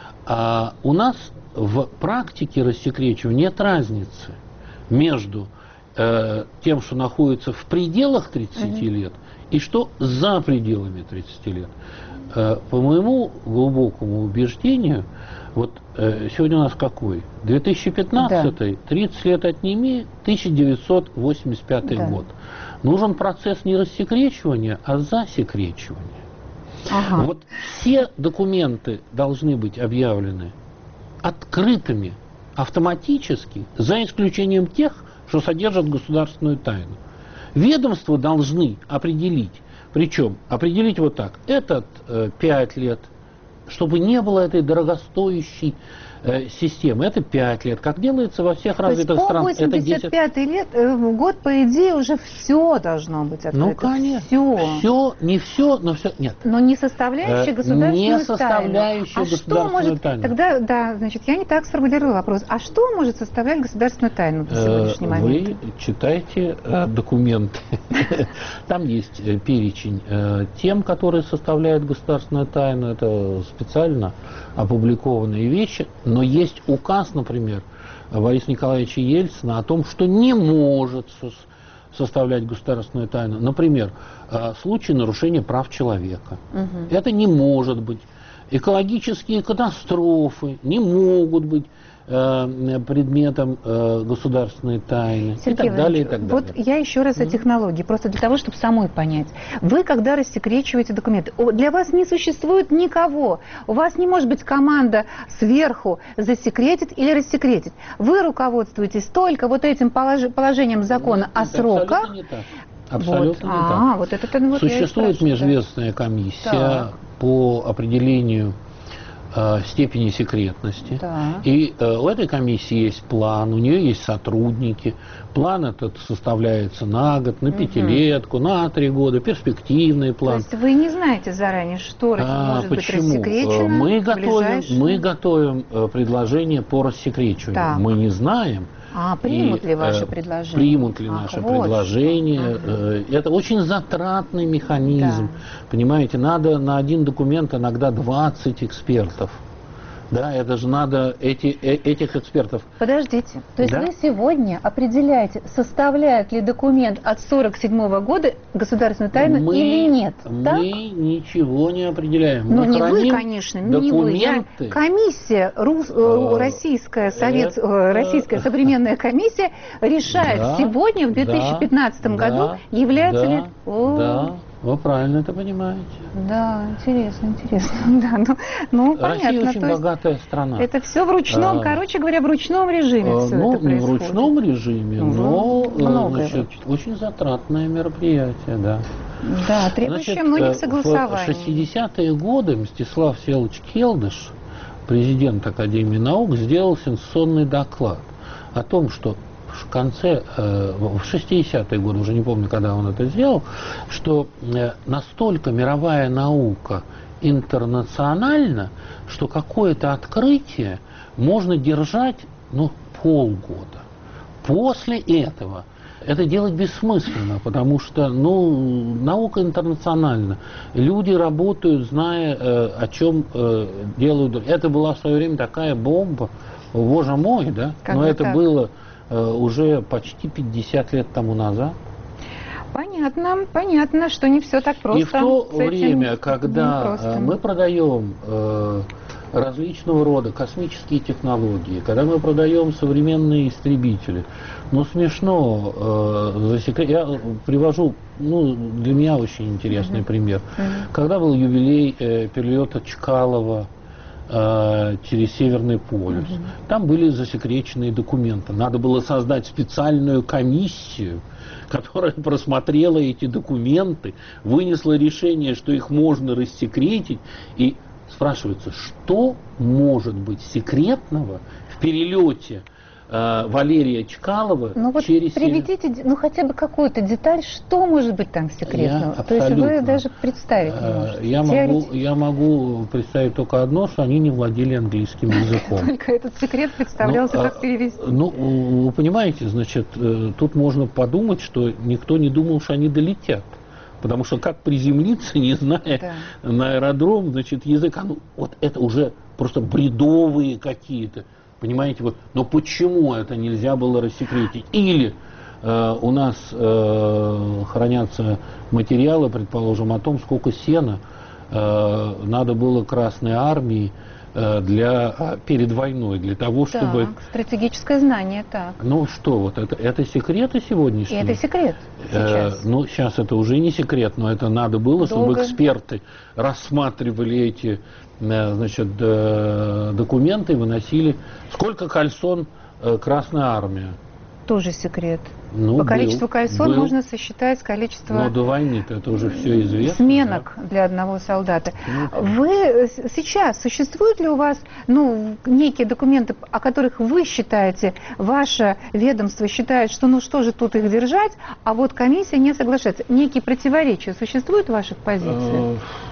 А у нас в практике рассекречивания нет разницы между э, тем, что находится в пределах тридцати лет, и что за пределами тридцати лет. Э, по моему глубокому убеждению, вот э, сегодня у нас какой? две тысячи пятнадцатый, да. тридцать лет отними, тысяча девятьсот восемьдесят пятый, да, год. Нужен процесс не рассекречивания, а засекречивания. Ага. Вот все документы должны быть объявлены открытыми автоматически, за исключением тех, что содержат государственную тайну. Ведомства должны определить, причем определить вот так, этот э, пять лет, чтобы не было этой дорогостоящей э, системы. Это пять лет, как делается во всех развитых странах. Это восемьдесят пятый лет, э, год, по идее, уже все должно быть открыто. Ну, конечно. Все. Все, не все, но все. Нет. Но не составляющая государственную тайну. Не составляющая тайну. А государственную что может, тайну. Тогда, да, значит, я не так сформулировала вопрос. А что может составлять государственную тайну на сегодняшний момент? Вы читайте э, документы. Там есть э, перечень э, тем, которые составляют государственную тайну. Это специально опубликованные вещи. Но есть указ, например, Бориса Николаевича Ельцина о том, что не может составлять государственную тайну. Например, э, случай нарушения прав человека. Угу. Это не может быть. Экологические катастрофы не могут быть э, предметом э, государственной тайны. Сергей и так далее, и так далее. Вот я еще раз о технологии, просто для того, чтобы самой понять. Вы, когда рассекречиваете документы, для вас не существует никого. У вас не может быть команда сверху засекретить или рассекретить. Вы руководствуетесь только вот этим полож... положением закона о сроках. Абсолютно не так. Абсолютно вот. не а, так. Вот это, вот Существует межведомственная комиссия так. по определению э, степени секретности. Да. И э, у этой комиссии есть план, у нее есть сотрудники. План этот составляется на год, на пятилетку, на три года, перспективный план. То есть вы не знаете заранее, что А, может почему? быть рассекречено? Мы в готовим, ближайшем- мы готовим э, предложение по рассекречиванию. Так. Мы не знаем. А, примут И, ли ваши э, предложения? Примут ли Ах, наши вот предложения. что. Э, Это очень затратный механизм. Да. Понимаете, надо на один документ иногда двадцать экспертов. Да, это же надо эти, э, этих экспертов. Подождите, то есть Да? вы сегодня определяете, составляет ли документ от сорок седьмого года государственную тайну Мы- или нет? Мы Так? ничего не определяем. Ну, Мы не вы, храним конечно, не вы. Я- документы. Комиссия, рус- э, Э, российская, совет, э, это- российская современная комиссия решает Да, сегодня, в две тысячи пятнадцатом да, году, является да, ли... О, Да, вы правильно это понимаете. да, интересно, интересно. Да, ну, ну, Россия понятно. очень то есть богатая страна. это все в ручном, А, короче говоря, в ручном режиме Э, все ну, это не в происходит. ручном режиме, Ну, но э, многое значит, вручную. очень затратное мероприятие, да. Да, требующее Значит, многих э, согласований. В шестидесятые годы Мстислав Всеволодович Келдыш, президент Академии наук, сделал сенсационный доклад о том, что в конце, э, в шестидесятые годы, уже не помню, когда он это сделал, что э, настолько мировая наука интернациональна, что какое-то открытие можно держать, ну, полгода. После этого это делать бессмысленно, потому что, ну, наука интернациональна. Люди работают, зная, э, о чем э, делают. Это была в свое время такая бомба, боже мой, да? Как Но бы это так. было э, уже почти пятьдесят лет тому назад. Понятно, понятно, что не все так просто. И в то с этим время, когда непросто. э, мы продаем э, различного рода космические технологии, когда мы продаем современные истребители, ну, смешно, э, засекрет... я привожу, ну, для меня очень интересный пример. Когда был юбилей э, перелета Чкалова э, через Северный полюс, там были засекреченные документы. Надо было создать специальную комиссию, которая просмотрела эти документы, вынесла решение, что их можно рассекретить, и спрашивается, что может быть секретного в перелете э, Валерия Чкалова Ну вот через Север- приведите, де- ну хотя бы какую-то деталь, что может быть там секретного. Я То есть вы абсолютно. даже представить не Э, можете. Я могу, Теоретически. я могу представить только одно, что они не владели английским языком. Только этот секрет представлялся, Ну, как а, перевести. Ну, вы понимаете, значит, э, тут можно подумать, что никто не думал, что они долетят. Потому что как приземлиться, не зная Да. на аэродром, значит, языка, ну, вот это уже просто бредовые какие-то, понимаете, вот, но почему это нельзя было рассекретить? Или э, у нас э, хранятся материалы, предположим, о том, сколько сена э, надо было Красной Армии э, для, перед войной, для того, чтобы... Так, стратегическое знание, так. Ну что, вот это, это секреты И сегодняшние? это секрет Э, сейчас. ну, сейчас это уже не секрет, но это надо было, чтобы Долго. эксперты рассматривали эти э, значит, э, документы и выносили. Сколько кальсон э, Красная Армия? Тоже секрет. Ну, По был, количеству кальсон был. можно сосчитать количество Но до войны-то это уже все известно. сменок для одного солдата. Ну, Вы э, с- сейчас, существуют ли у вас ну, некие документы, о которых вы считаете, ваше ведомство считает, что ну что же тут их держать, а вот комиссия не соглашается? Некие противоречия существуют в ваших позициях? Э,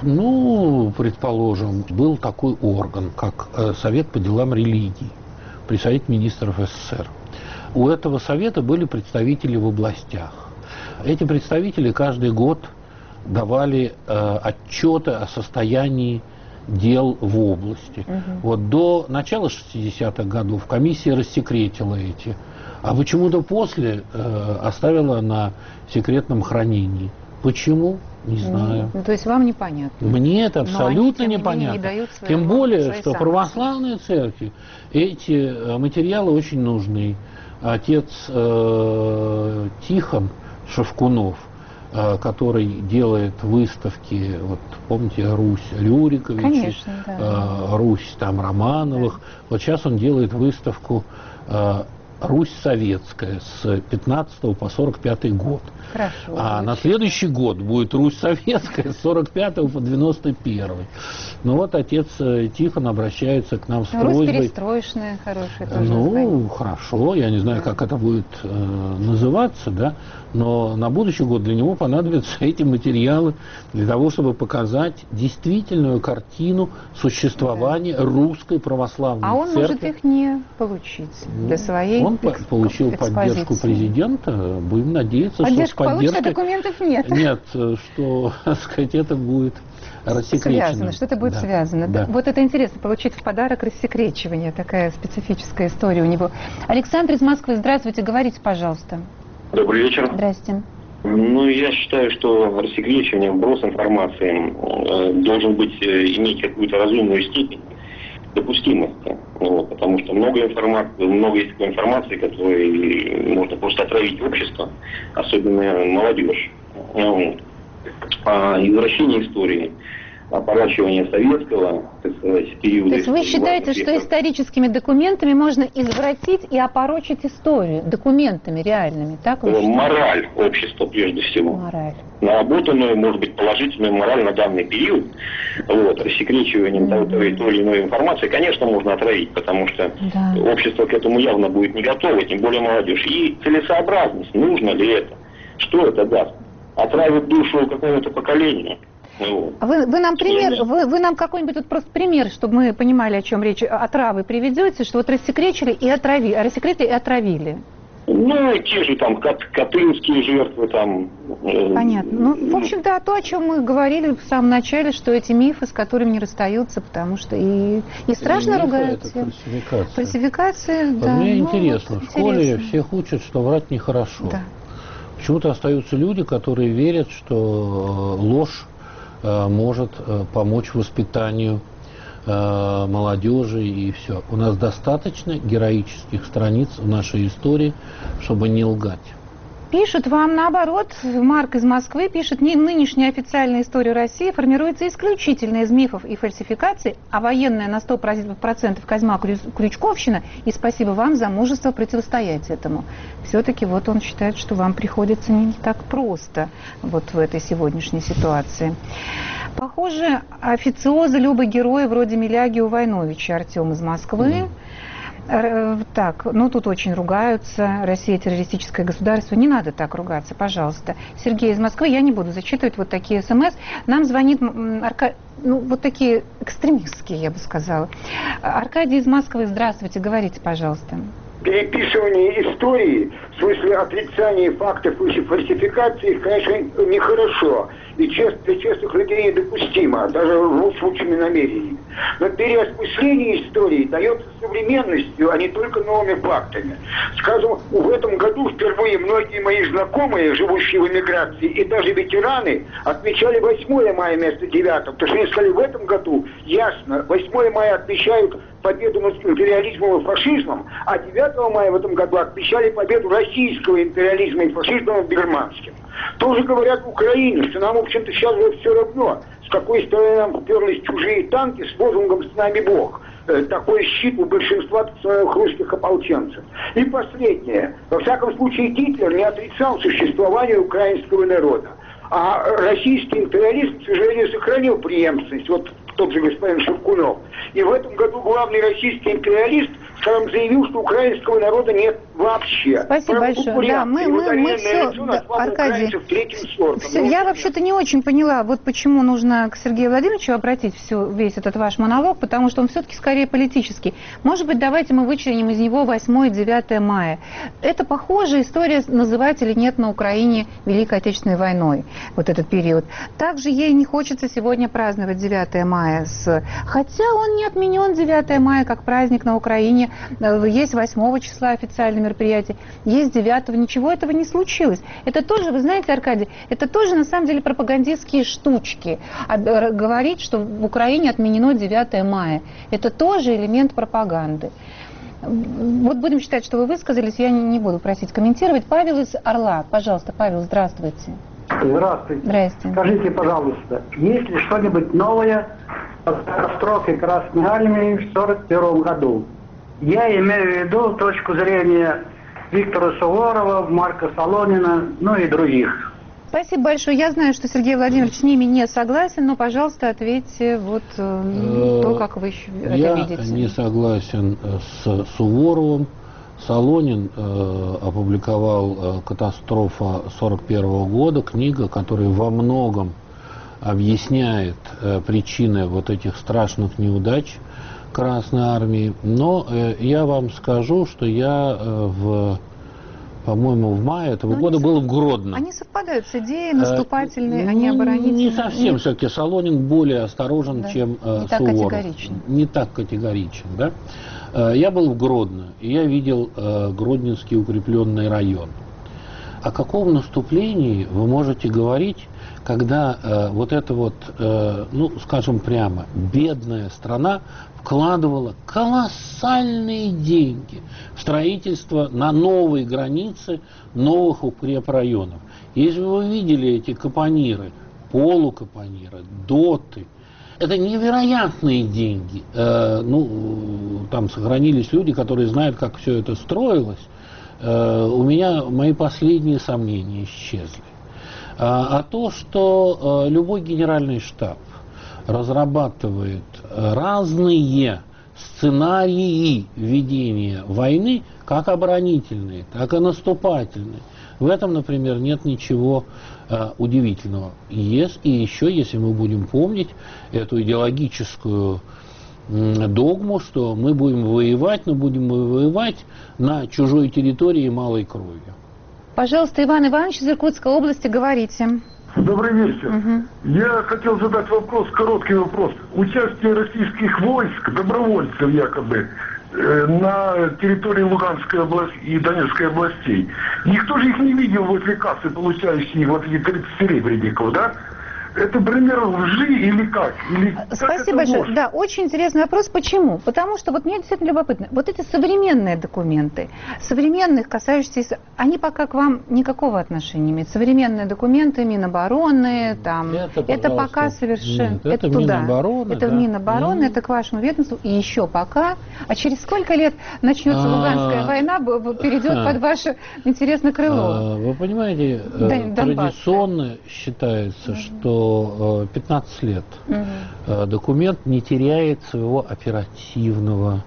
Ну, предположим, был такой орган, как э, Совет по делам религий при Совете министров СССР. У этого совета были представители в областях. Эти представители каждый год давали э, отчеты о состоянии дел в области. Вот до начала шестидесятых годов комиссия рассекретила эти, а почему-то после э, оставила на секретном хранении. Почему? Не знаю. Ну, то есть вам непонятно. Мне это Но абсолютно они, тем не менее, непонятно. не дают своего- Тем более, своей что санкции. православной церкви эти э, материалы очень нужны. Отец э, Тихон Шевкунов, э, который делает выставки, вот помните, Русь Рюриковича, Конечно, да. э, Русь там Романовых. Вот сейчас он делает выставку э, Русь советская с пятнадцатого по сорок пятый год. Хорошо. А на следующий год будет Русь советская с сорок пятого по девяносто первый. Ну вот отец Тихон обращается к нам с Русь просьбой... перестроечная, хорошая тоже. Ну, название. хорошо, я не знаю, как это будет э, называться, да, но на будущий год для него понадобятся эти материалы для того, чтобы показать действительную картину существования да. русской православной а он церкви. может их не получить для своей Он эксп... получил экспозиции. Поддержку президента, будем надеяться, Поддержку что с поддержкой... получит, а документов нет. Нет, что, так сказать, это будет рассекречено. Связано, что это будет да. связано. Да. Вот это интересно, получить в подарок рассекречивание, такая специфическая история у него. Александр из Москвы, здравствуйте, говорите, пожалуйста. Добрый вечер. Здрасте. Ну, я считаю, что рассекречивание, вброс информации э, должен быть, э, иметь какую-то разумную степень допустимости. Вот, потому что много информации, много есть такой информации, которой можно просто отравить общество, особенно молодежь. Вот. А извращение истории, опорачивание советского, так сказать, периода... То есть вы считаете, что века, историческими документами можно извратить и опорочить историю документами реальными, так вы считаете? Мораль общества, прежде всего. Мораль. Наработанную, может быть, положительную мораль на данный период, вот, рассекречиванием mm-hmm. той, той или иной информации, конечно, можно отравить, потому что да. общество к этому явно будет не готово, тем более молодежь. И целесообразность, нужно ли это? Что это даст? Отравит душу какому-то поколению. Вот. Вы, вы нам пример, вы, вы нам какой-нибудь вот просто пример, чтобы мы понимали, о чем речь, отравы приведете, что вот рассекречили и отравили, а рассекретили и отравили. Ну, те же там кат, катынские жертвы там. Понятно. Ну, в общем, да, то, о чем мы говорили в самом начале, что эти мифы, с которыми не расстаются, потому что и, и страшно ругаются. Это фальсификация. Фальсификация, вот да. Мне ну, интересно, вот, в школе интересно. всех учат, что врать нехорошо. Да. Почему-то остаются люди, которые верят, что ложь э, может э, помочь воспитанию э, молодежи и все. У нас достаточно героических страниц в нашей истории, чтобы не лгать. Пишут вам наоборот, Марк из Москвы пишет, нынешняя официальная история России формируется исключительно из мифов и фальсификаций, а военная на сто процентов Козьма Крючковщина, и спасибо вам за мужество противостоять этому. Все-таки вот он считает, что вам приходится не так просто вот в этой сегодняшней ситуации. Похоже, официозы любые герои вроде Миляги у Войновича, Артем из Москвы. Так, ну тут очень ругаются. Россия террористическое государство. Не надо так ругаться, пожалуйста. Сергей из Москвы, я не буду зачитывать вот такие смс. Нам звонит Арка... ну вот такие экстремистские, я бы сказала. Аркадий из Москвы, здравствуйте, говорите, пожалуйста. Переписывание истории, в смысле отрицания фактов и фальсификации, конечно, нехорошо. И чест, для честных людей недопустимо, даже с лучшими намерениями. Но переосмысление истории дается современностью, а не только новыми фактами. Скажем, в этом году впервые многие мои знакомые, живущие в эмиграции, и даже ветераны, отмечали восьмое мая вместо девятого. Потому что они сказали, в этом году, ясно, восьмое мая отмечают победу над империализмом и фашизмом, а девятого мая в этом году отмечали победу российского империализма и фашизма над германским. Тоже говорят в Украине, что нам, в общем-то, сейчас уже все равно, с какой стороны нам вперлись чужие танки с лозунгом «С нами Бог». Такой щит у большинства русских ополченцев. И последнее. Во всяком случае, Гитлер не отрицал существование украинского народа. А российский империализм, к сожалению, сохранил преемственность. Вот тот же господин Шевкунов. И в этом году главный российский империалист, скажем, заявил, что украинского народа нет вообще. Спасибо большое. Да, мы, мы, мы все, да, Аркадий, все, я вообще-то не очень поняла, вот почему нужно к Сергею Владимировичу обратить все, весь этот ваш монолог, потому что он все-таки скорее политический. Может быть, давайте мы вычленим из него восьмое и девятое мая. Это похожая история называть или нет на Украине Великой Отечественной войной, вот этот период. Также ей не хочется сегодня праздновать девятое мая. С... Хотя он не отменен девятое мая как праздник на Украине. Есть восьмого числа официальное мероприятие, есть девятого. Ничего этого не случилось. Это тоже, вы знаете, Аркадий, это тоже на самом деле пропагандистские штучки. Говорить, что в Украине отменено девятое мая. Это тоже элемент пропаганды. Вот будем считать, что вы высказались, я не, не буду просить комментировать. Павел из Орла. Пожалуйста, Павел, здравствуйте. Здравствуйте. Здрасте. Скажите, пожалуйста, есть ли что-нибудь новое о катастрофе Красной Армии в сорок первом году? Я имею в виду точку зрения Виктора Суворова, Марка Солонина, ну и других. Спасибо большое. Я знаю, что Сергей Владимирович с ними не согласен, но, пожалуйста, ответьте вот э, то, как вы еще это Я видите. Я не согласен с Суворовым. Солонин э, опубликовал э, «Катастрофа сорок первого года», книга, которая во многом объясняет э, причины вот этих страшных неудач Красной Армии. Но э, я вам скажу, что я э, в, по-моему, в мае этого Но года был в Гродно. Они совпадают с идеей наступательной, э, они оборонительные. Не совсем, Нет. все-таки Солонин более осторожен, да. чем э, не так Суворов. категорично. Не так категоричен, да? Э, я был в Гродно, и я видел э, Гродненский укрепленный район. О каком наступлении вы можете говорить, когда э, вот эта вот, э, ну, скажем прямо, бедная страна вкладывала колоссальные деньги в строительство на новые границы новых укрепрайонов. Если вы видели эти капониры, полукапониры, доты, это невероятные деньги. Э, ну, там сохранились люди, которые знают, как все это строилось. Э, у меня мои последние сомнения исчезли. А, а то, что э, любой генеральный штаб разрабатывает разные сценарии ведения войны, как оборонительные, так и наступательные. В этом, например, нет ничего э, удивительного. Есть, и еще, если мы будем помнить эту идеологическую э, догму, что мы будем воевать, но будем мы воевать на чужой территории малой кровью. Пожалуйста, Иван Иванович из Иркутской области, говорите. Добрый вечер. Угу. Я хотел задать вопрос, короткий вопрос. Участие российских войск, добровольцев якобы, э, на территории Луганской области и Донецкой областей. Никто же их не видел возле кассы, получающие вот эти тридцать серебряников, да? Это пример лжи или как? Или как Спасибо большое. Ложь? Да, очень интересный вопрос. Почему? Потому что вот мне действительно любопытно. Вот эти современные документы, современных, касающиеся, они пока к вам никакого отношения не имеют. Современные документы Минобороны, там, это, это пока совершенно... Нет, это, это туда. Минобороны, это да? в Минобороны, mm. это к вашему ведомству. И еще пока. А через сколько лет начнется Луганская война, перейдет под ваше интересное крыло? Вы понимаете, традиционно считается, что пятнадцать лет угу. документ не теряет своего оперативного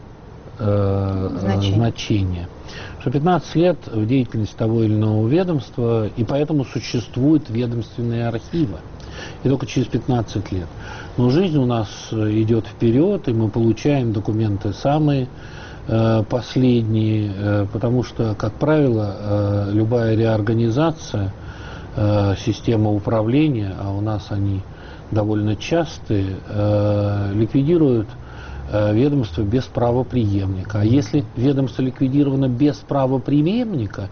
э, значения. значения. Что пятнадцать лет в деятельности того или иного ведомства, и поэтому существуют ведомственные архивы. И только через пятнадцать лет. Но жизнь у нас идет вперед, и мы получаем документы самые э, последние, э, потому что, как правило, э, любая реорганизация система управления, а у нас они довольно частые, э, ликвидируют э, ведомство без правопреемника. А если ведомство ликвидировано без правопреемника,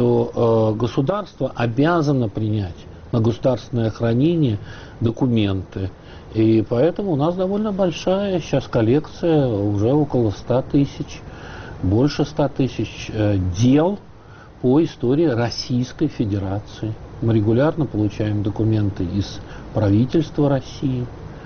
то э, государство обязано принять на государственное хранение документы. И поэтому у нас довольно большая сейчас коллекция, уже около ста тысяч, больше ста тысяч э, дел по истории Российской Федерации. Мы регулярно получаем документы из правительства России,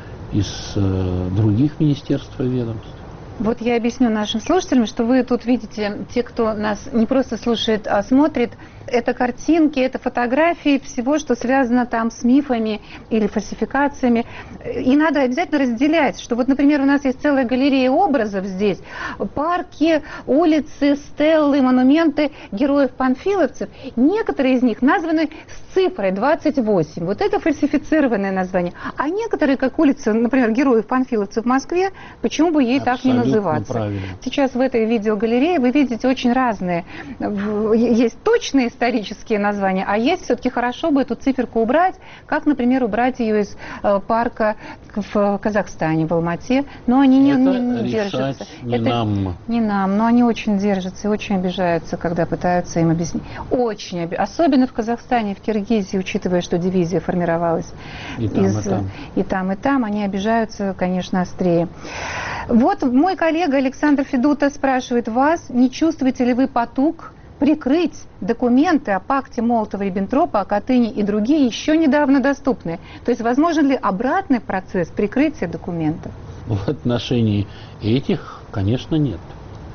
из э, других министерств и ведомств. Вот я объясню нашим слушателям, что вы тут видите, те, кто нас не просто слушает, а смотрит, это картинки, это фотографии всего, что связано там с мифами или фальсификациями. И надо обязательно разделять, что вот, например, у нас есть целая галерея образов здесь, парки, улицы, стеллы, монументы героев-панфиловцев. Некоторые из них названы с цифрой двадцать восемь. Вот это фальсифицированное название. А некоторые, как улица, например, героев-панфиловцев в Москве, почему бы ей Абсолютно так не называться? Правильно. Сейчас в этой видеогалерее вы видите очень разные. Есть точные исторические названия, а есть все-таки хорошо бы эту циферку убрать, как, например, убрать ее из э, парка в Казахстане, в Алмате. Но они не, не, не держатся. Не это нам. Не нам, но они очень держатся и очень обижаются, когда пытаются им объяснить. Очень оби... Особенно в Казахстане, в Киргизии, учитывая, что дивизия формировалась и там, из... и там. и там, и там, они обижаются, конечно, острее. Вот мой коллега Александр Федута спрашивает вас, не чувствуете ли вы потуг прикрыть документы о пакте Молотова-Риббентропа, о Катыни и другие еще недавно доступны? То есть возможен ли обратный процесс прикрытия документов? В отношении этих, конечно, нет.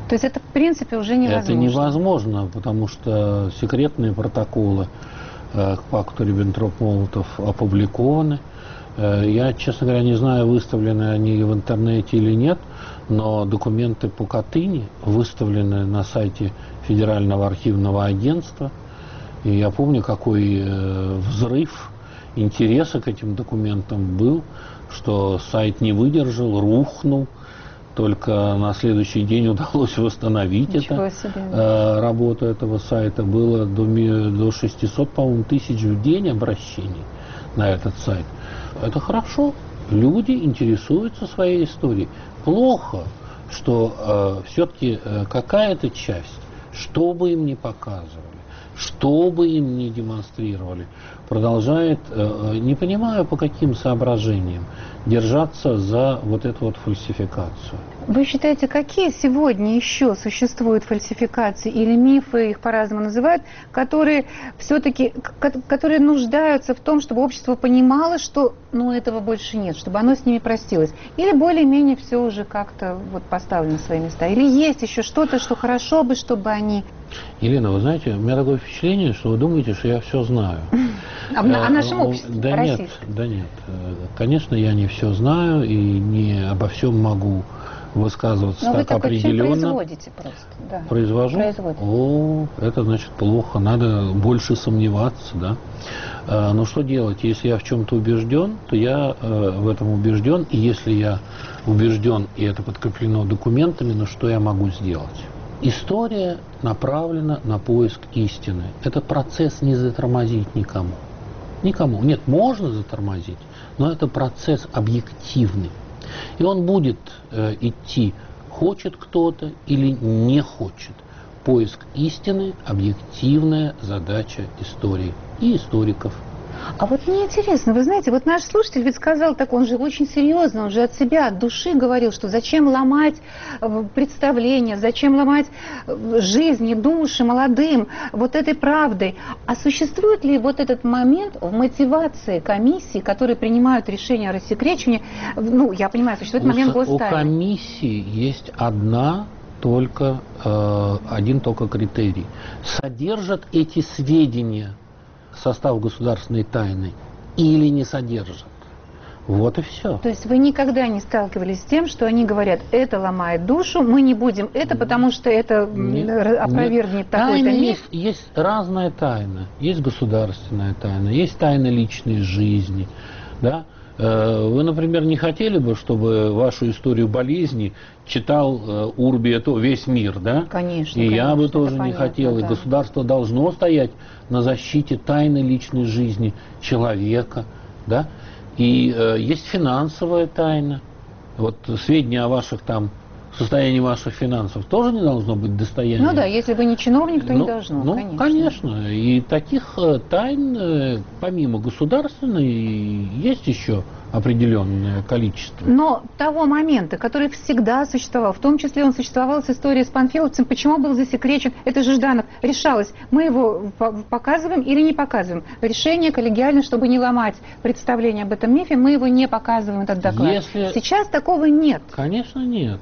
То есть это, в принципе, уже невозможно? Это невозможно, потому что секретные протоколы э, к пакту Риббентроп-Молотов опубликованы. Э, я, честно говоря, не знаю, выставлены они в интернете или нет, но документы по Катыни выставлены на сайте Федерального архивного агентства. И я помню, какой э, взрыв интереса к этим документам был, что сайт не выдержал, рухнул. Только на следующий день удалось восстановить это, э, работу этого сайта. Было до, до шестисот, по-моему, тысяч в день обращений на этот сайт. Это хорошо. Люди интересуются своей историей. Плохо, что э, все-таки э, какая-то часть, что бы им ни показывали, что бы им ни демонстрировали, продолжает, э, не понимаю по каким соображениям, держаться за вот эту вот фальсификацию. Вы считаете, какие сегодня еще существуют фальсификации или мифы, их по-разному называют, которые все-таки, которые нуждаются в том, чтобы общество понимало, что ну, этого больше нет, чтобы оно с ними простилось? Или более-менее все уже как-то вот поставлено на свои места? Или есть еще что-то, что хорошо бы, чтобы они... Елена, вы знаете, у меня такое впечатление, что вы думаете, что я все знаю. О нашем обществе, да нет, да нет. Конечно, я не все знаю и не обо всем могу высказываться так определенно. Но вы производите просто. Да. Произвожу? Производите. О, это значит плохо, надо больше сомневаться, да. А, но что делать? Если я в чем-то убежден, то я э, в этом убежден, и если я убежден, и это подкреплено документами, ну что я могу сделать? История направлена на поиск истины. Этот процесс не затормозить никому. Никому. Нет, можно затормозить, но это процесс объективный. И он будет э, идти, хочет кто-то или не хочет. Поиск истины – объективная задача истории и историков. А вот мне интересно, вы знаете, вот наш слушатель ведь сказал так, он же очень серьезно, он же от себя, от души говорил, что зачем ломать представления, зачем ломать жизни, души молодым вот этой правдой. А существует ли вот этот момент в мотивации комиссий, которые принимают решение о рассекречивании? Ну, я понимаю, существует у, момент гостайны. У комиссии есть одна только, э, один только критерий. Содержат эти сведения состав государственной тайны или не содержат. Вот и все. То есть вы никогда не сталкивались с тем, что они говорят, это ломает душу, мы не будем это, потому что это нет, опровергнет такой-то миф? Есть, есть разная тайна. Есть государственная тайна, есть тайна личной жизни. Да? Вы, например, не хотели бы, чтобы вашу историю болезни читал Урби, это весь мир, да? Конечно. И конечно, я бы тоже не понятно, хотел. да. И государство должно стоять на защите тайны личной жизни человека, да? И э, есть финансовая тайна. Вот сведения о ваших там состоянии ваших финансов тоже не должно быть достоянием. Ну да, если вы не чиновник, то ну, не должно, ну, конечно. конечно. И таких э, тайн, э, помимо государственной, есть еще определенное количество. Но того момента, который всегда существовал, в том числе он существовал с историей с панфиловцем, почему был засекречен, это же Жданов, решалось, мы его показываем или не показываем. Решение коллегиально, чтобы не ломать представление об этом мифе, мы его не показываем, этот доклад. Если... Сейчас такого нет. Конечно, нет.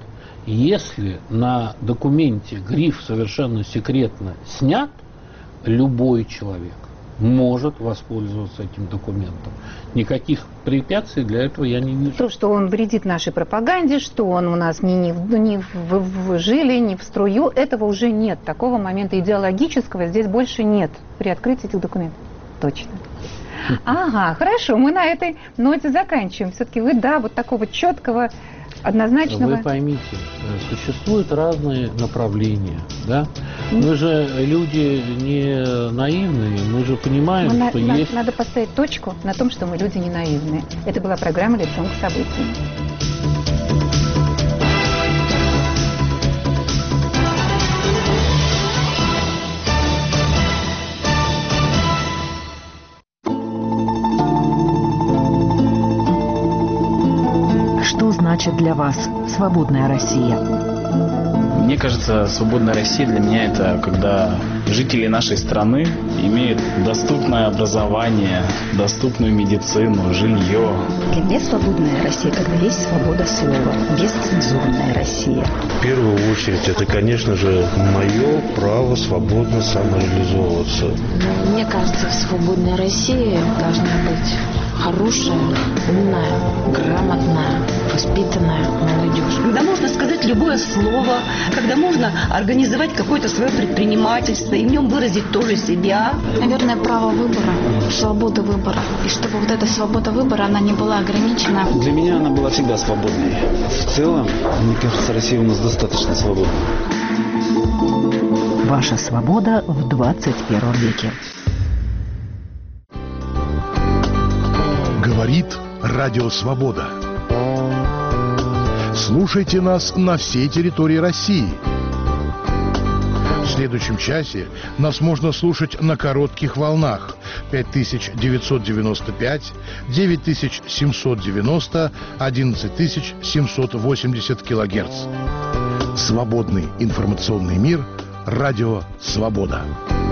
Если на документе гриф «совершенно секретно» снят, любой человек может воспользоваться этим документом. Никаких препятствий для этого я не вижу. То, что он вредит нашей пропаганде, что он у нас не, не, не в, в жиле, не в струю, этого уже нет. Такого момента идеологического здесь больше нет при открытии этих документов. Точно. Ага, хорошо, мы на этой ноте заканчиваем. Все-таки вы, да, вот такого четкого, однозначного... Вы поймите, существуют разные направления, да? Мы же люди не наивные, мы же понимаем, мы что на, есть... Надо поставить точку на том, что мы люди не наивные. Это была программа «Лицом к событиям». Что значит для вас свободная Россия? Мне кажется, свободная Россия для меня это когда жители нашей страны имеют доступное образование, доступную медицину, жилье. Для меня свободная Россия, когда есть свобода слова, бесцензурная Россия. В первую очередь, это, конечно же, мое право свободно самореализовываться. Мне кажется, в свободной России должна быть хорошая, умная, грамотная, воспитанная молодежь. Когда можно сказать любое слово, когда можно организовать какое-то свое предпринимательство и в нем выразить тоже себя. Наверное, право выбора, свобода выбора. И чтобы вот эта свобода выбора, она не была ограничена. Для меня она была всегда свободной. В целом, мне кажется, Россия у нас достаточно свободна. Ваша свобода в двадцать первом веке. Говорит Радио Свобода. Слушайте нас на всей территории России. В следующем часе нас можно слушать на коротких волнах пять тысяч девятьсот девяносто пять, девять тысяч семьсот девяносто, одиннадцать тысяч семьсот восемьдесят килогерц. Свободный информационный мир. Радио Свобода.